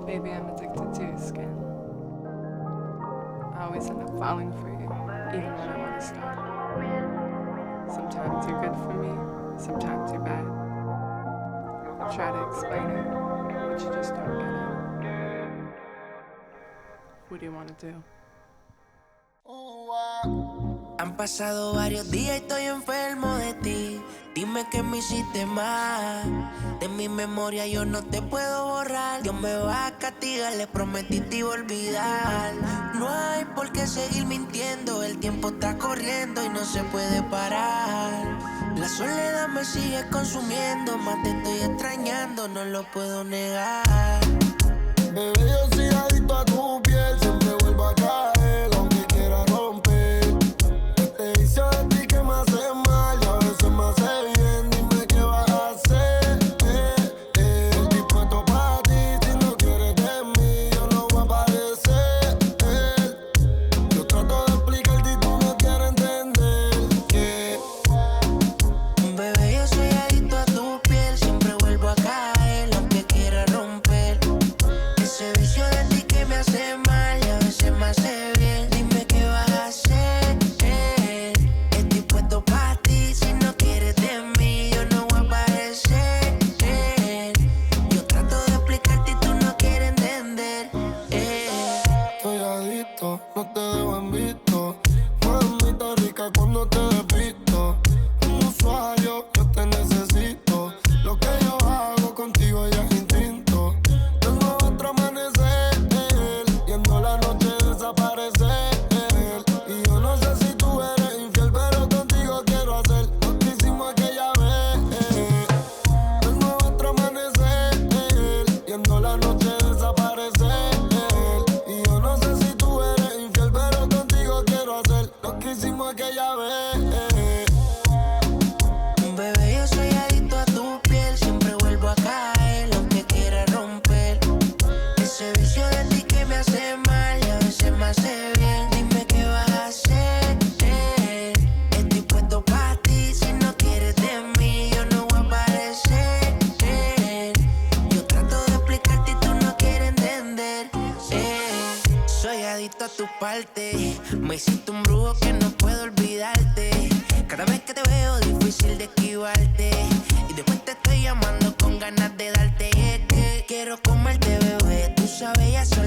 Baby, I'm addicted to your skin. I always end up falling for you, even when I want to stop. Sometimes you're good for me, sometimes you're bad. I try to explain it, but you just don't get it. What do you want to do? Han pasado varios días y estoy enfermo de ti. Dime que me hiciste mal. De mi memoria yo no te puedo borrar. Dios me va a castigar, le prometí te iba a olvidar. No hay por qué seguir mintiendo. El tiempo está corriendo y no se puede parar. La soledad me sigue consumiendo. Más te estoy extrañando, no lo puedo negar. Bebé, yo soy adicto a tu piel. Siempre vuelvo a caer, aunque quiera romper. Este vicio de ti que me hace mal y a veces me hace bien. Dime qué vas a hacer. Estoy puesto para ti. Si no quieres de mí, yo no voy a aparecer. Yo trato de explicarte y tú no quieres entender. Bebé, yo soy adicto a tu piel. Siempre vuelvo a caer, aunque quiera romper. Ese vicio de ti que me hace mal y a veces me hace bien. Dime qué vas a hacer. Estoy puesto para ti. Si no quieres de mí, yo no voy a aparecer. Yo trato de explicarte y tú no quieres entender. Estoy adicto, no te dejo en visto. Mamita rica cuando te despisto. Un usuario, yo te necesito. Lo que yo hago contigo ya es instinto. Tengo otro amanecer, viendo la noche desaparecer. Y yo no sé si tú eres infiel, pero contigo quiero hacer lo que hicimos aquella vez. Tengo otro amanecer, viendo la noche desaparecer. Y yo no sé si tú eres infiel, pero contigo quiero hacer lo que hicimos aquella vez. Bebé, yo soy adicto a tu piel. Siempre vuelvo a caer, aunque quiera romper. Ese vicio de ti que me hace mal y a veces me hace bien. Dime qué vas a hacer. Estoy puesto para ti. Si no quieres de mí, yo no voy a aparecer. Yo trato de explicarte y tú no quieres entender. Soy adicto a tu parte. Me hiciste un brujo que no puedo olvidarte. Cada vez que te veo difícil de esquivarte. Y después te estoy llamando con ganas de darte. Y es que quiero comerte, bebé. Tú sabes, ya